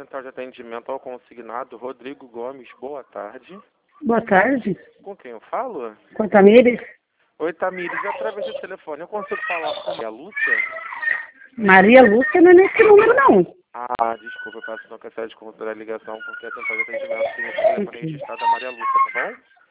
Central de Atendimento ao Consignado, Rodrigo Gomes, boa tarde. Boa tarde. Com quem eu falo? Com a Tamires? Oi, Tamires, através do telefone eu consigo falar com a Maria Lúcia? Maria Lúcia não é nesse número, não. Ah, desculpa, eu peço não cansar de considerar a ligação, porque a Central de Atendimento tem esse telefone registrado da Maria Lúcia, tá bom?